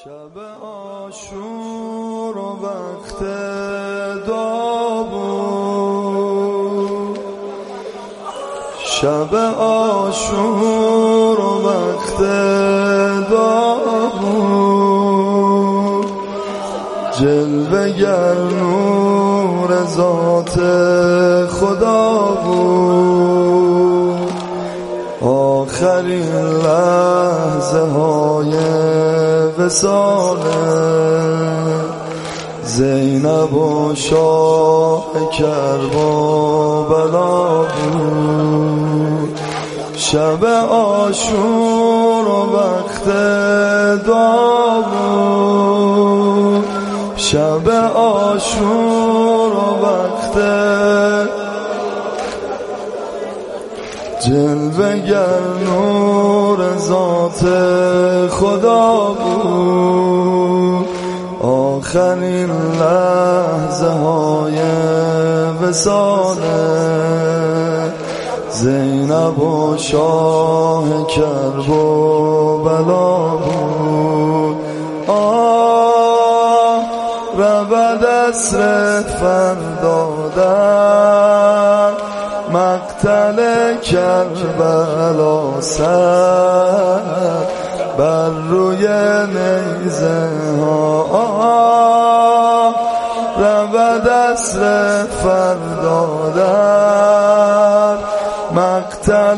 شب عاشور و وقت دعا بود، شب عاشور و وقت دعا بود، جلوه گر نور ذات خدا بود، آخرین لحظه های وصال زینب و شاه کربلا بود. شب عاشور و وقت دعا بود، شب عاشور و وقت جلوه گر نور ذات خدا بود، آخرین لحظه های وصال زینب و شاه کربلا بود. رود عصر فردا در مقتل کربلا سر بر روی نیزه ها، رود عصر فردا در مقتل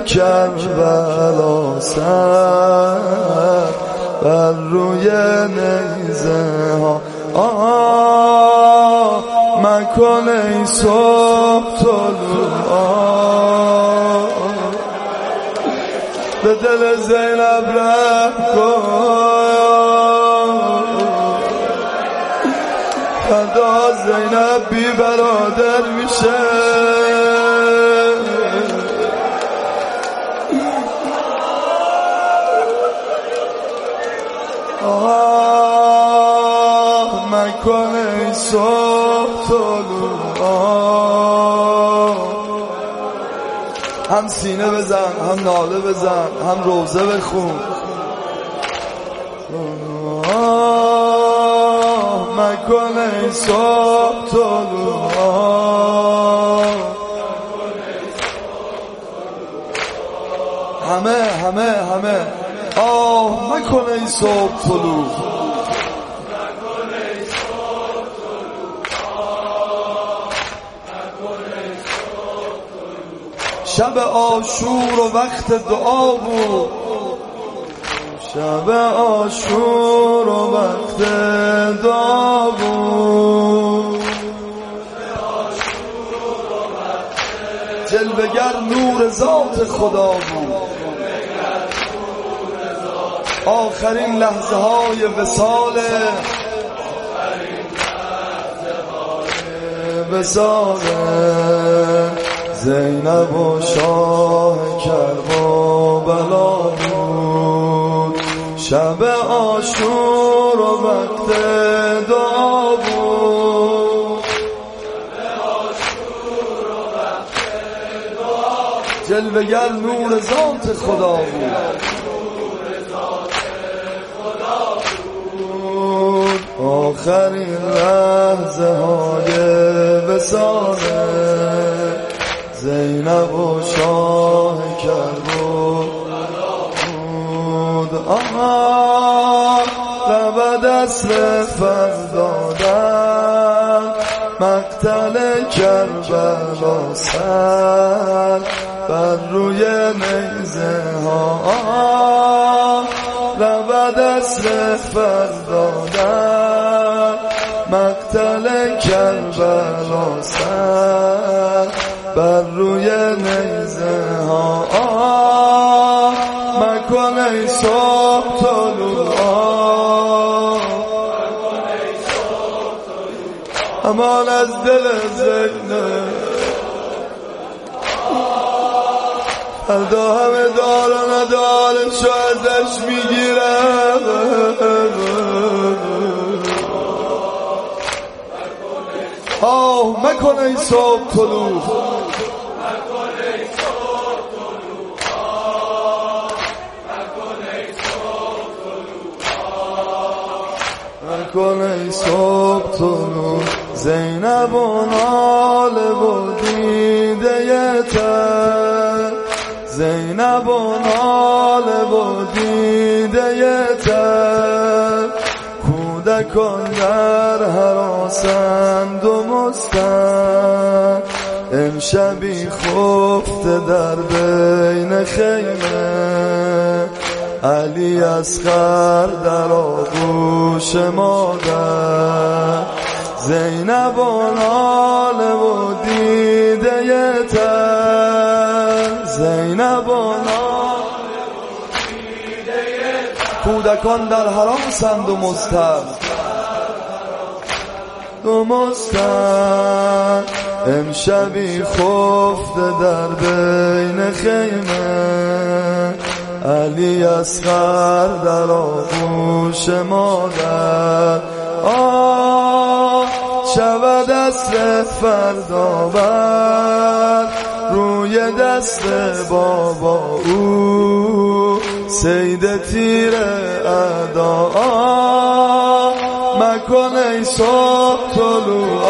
کربلا سر بر روی نیزه ها. مکن ای صبح طلوع به دل زینب رحم کن، فردا زینب بی برادر میشه. مکن ای صبح طلوع، هم سینه بزن، هم ناله بزن، هم روزه بخون. مکن ای صبح طلوع، همه مکن ای صبح طلوع. شب عاشور و وقت دعا بود، شب عاشور و وقت دعا بود، جلوه گر نور ذات خدا بود، آخرین لحظه های وصال زینب و شاه کربلا بود. شب عاشور و وقت دعا بود، جلوه گر نور ذات خدا بود، آخرین لحظه های وصال زینب و شاه کربلا بود. رود عصر فردا در مقتل کربلا سر بر روی نیزه ها، رود عصر فردا در مقتل کربلا سر بر روی نیزه ها. مکن ای صبح طلوع، امان از دل زینب، فردا همه دار و ندارشو ازش میگیرم. مکن ای صبح طلوع، نکن ای صبح طلوع زینب و ناله و دیده تر، زینب و ناله و دیده تر، کودکان در هراسند و مستن، امشبی خفته در بین خیمه، علی اصغر در آغوش مادر، زینب و ناله و دیده تر، زینب و ناله و دیده تر، کودکان در هراسند و مستن، امشبی خفته در بین خیمه، علی اصغر در آغوش مادر. شود دست فردا بر روی دست بابا او، صید تیر اعدا مکن ای صبح طلوع،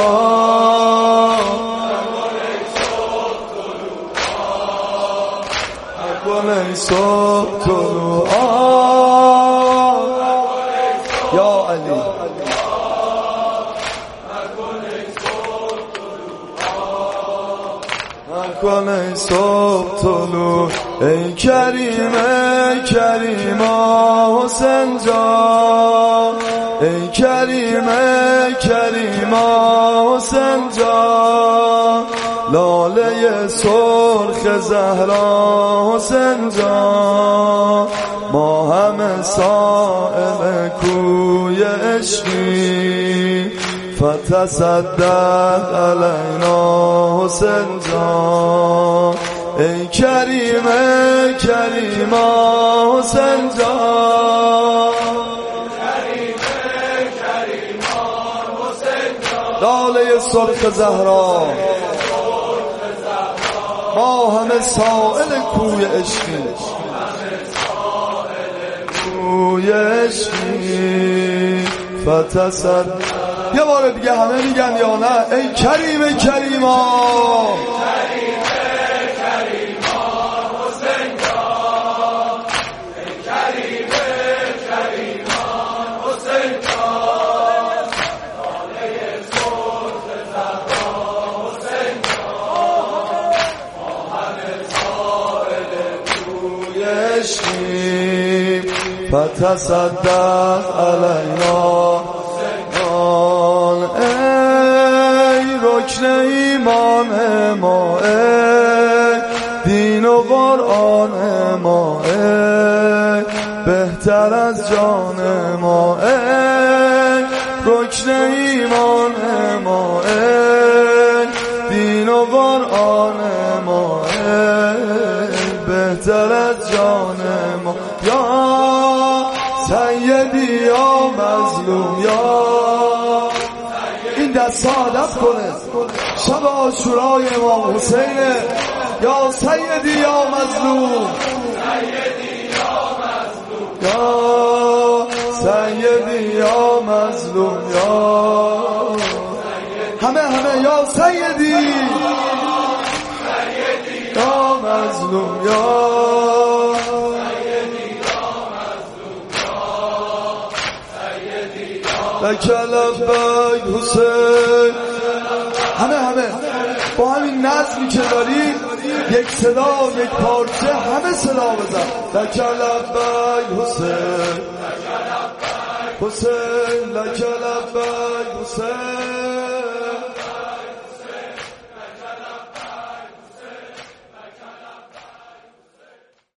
مکن ای صبح طلوع یا علی، مکن ای صبح طلوع، ای کریم ای کریما حسین جان، ای کریم ای کریما حسین جان، لاله سرخ زهرا حسین جان، ما همه سائل کوی عشقی، فتصدق علینا حسین جان، ای کریم ای کریما حسین جان، لاله سرخ زهرا، ما همه سائل کوی عشقی، کوی عشقی، فتصدق. یه بار دیگه همه میگن یا نه؟ ای کریم کریما، فتصدق علینا، ای رکن ایمان ما، ای دین و قرآن ما، ای بهتر از جان ما، ای رکن ایمان ما، ای دین و قرآن ما، ای بهتر از جان ما، یا سیدی یا مظلوم، یا این دست ادب کنه شب عاشورای امام حسینه، یا سیدی یا مظلوم، یا سیدی یا مظلوم، یا همه یا سیدی یا مظلوم، یا لک لبیک حسین، همه با همین نظمی که داری، یک صدا یک پارچه همه صدا بزن، لک لبیک حسین، حسین لک لبیک حسین.